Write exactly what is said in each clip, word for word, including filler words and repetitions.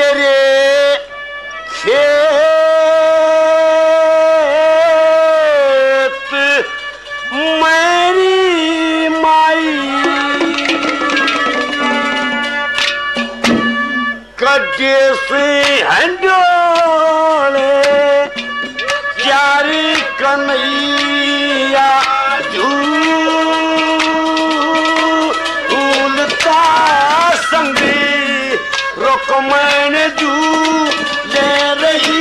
तेरे खेत मेरी माई कटे से हंडोले चारी कन्हैया झूलता संगी रोक मैंने जू ले रही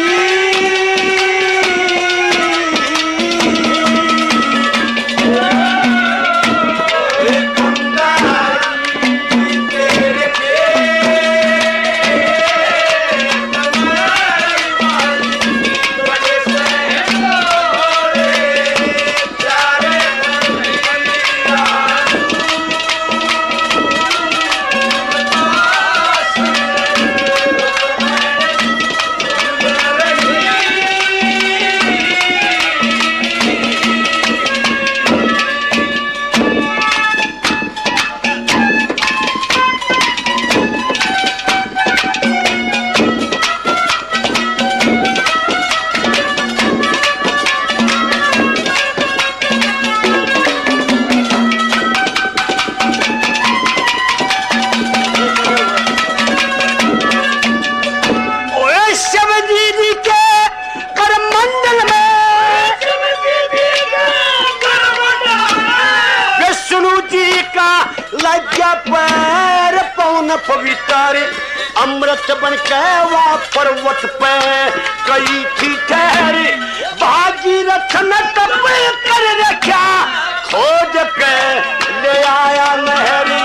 पवित्र अमृत बन के वहाँ पर्वत पे कई थी ठहरी भागी रखन तब कर रखा खोज के ले आया नहरी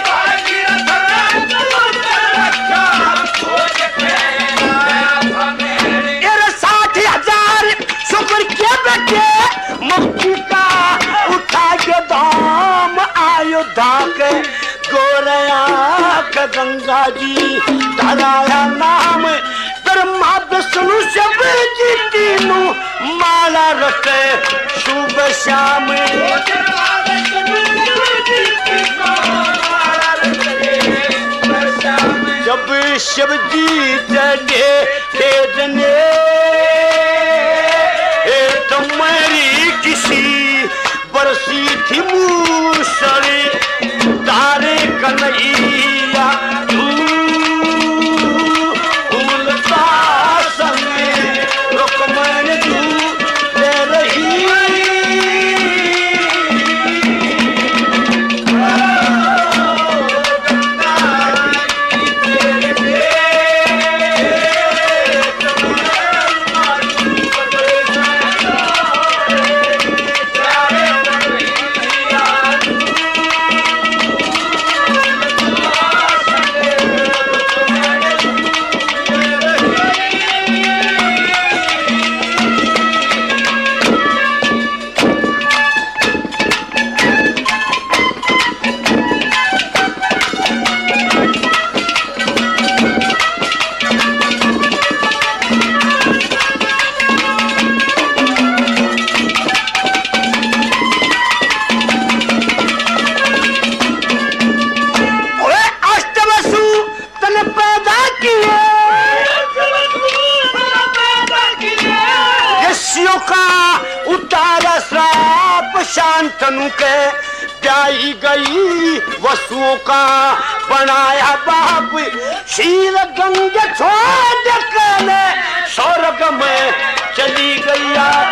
साठ हजार शुक्र के बेटे मुक्ति का उठा के धाम अयोध्या के गोरया का गंगा जी धराया नाम ब्रह्मा विष्णु शिव जी तीनों माला रटे शुभ श्याम जब शिव जी जगे भेजने तुम्हारी किसी बरसी थी मूसरी तारे कन्हैया भूलता संगे रुक मैंने तू ले रही शांतनु के प्याई गई वसुओं का बनाया बाप शील गंग छोड़ के स्वर्ग में चली गई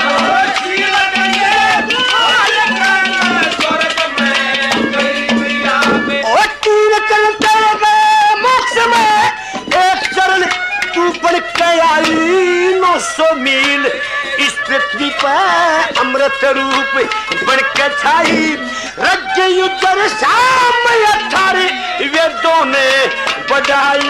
और तीन चलते गए मोक्ष में एक चरण तू बढ़ के आई नौ सौ मील इस पृथ्वी पर अमृत रूप बढ़कर छाई रज युजर शाम अठारे वेदों ने बढ़ाई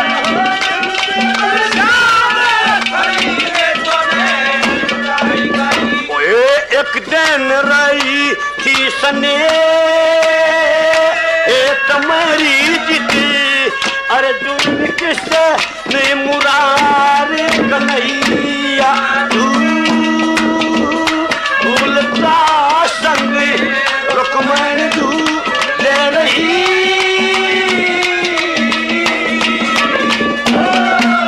एक दिन रही थी सने तुम्हारी जीती अर्जुन कृष्ण ने मुरारी कन्हैया भूलता संग रुकमण तू ले रही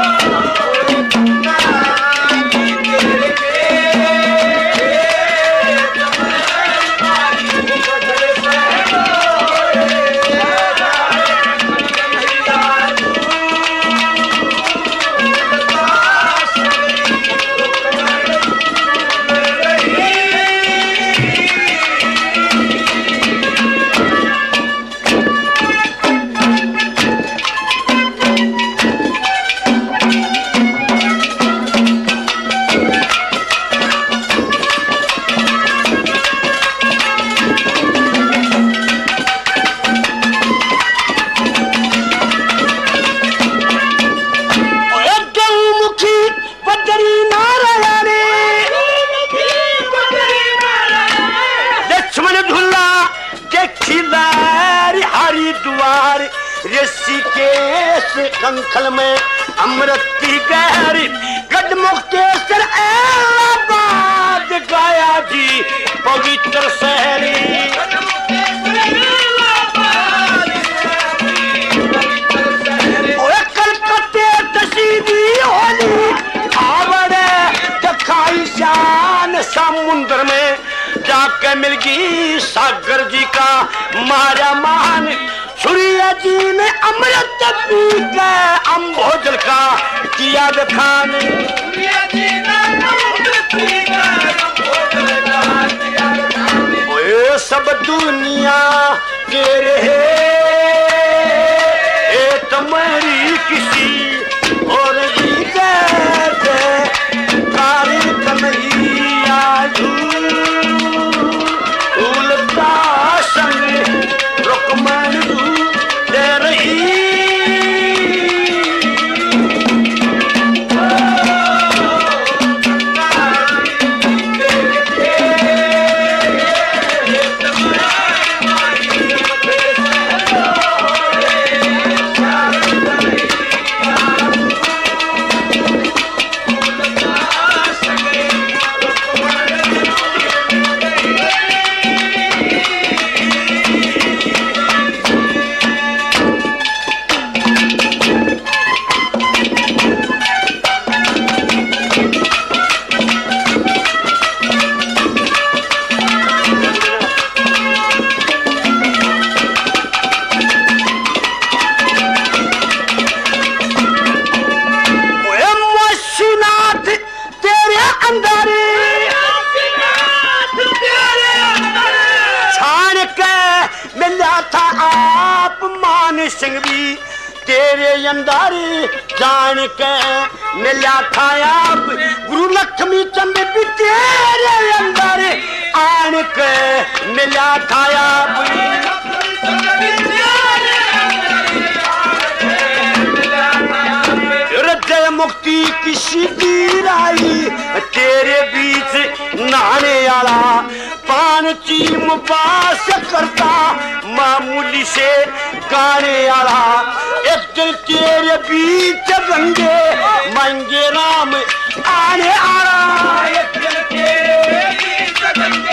ऋषिकेश कंखल में अमृत की गहरी गढ़मुक्तेश्वर इलाहाबाद गया जी पवित्र शहरी कलकत्ते तसीदी होली आवड़े दिखाई शान समुद्र में जाके मिल गई सागर जी का मारा मान सूर्य जी ने अमृत पी के अम्भोजल का किया दिखान सब दुनिया के रहे ए तुम्हारी किसी और भी कहते कारी कन्हैया उलटा संग रुकमन दे रही सिंह भी तेरे अंदर जान के मिला था आप गुरु लक्ष्मी चंद भी तेरे अंदर आन के मिला था आप हृदय मुक्ति की शिविर आई तेरे बीच नहाने वाला पान चीम बास करता मामूली से गाने वाला एक दिन तेरे बीच गंगे मंगे राम आने आला एक दिन तेरे बीच गंगे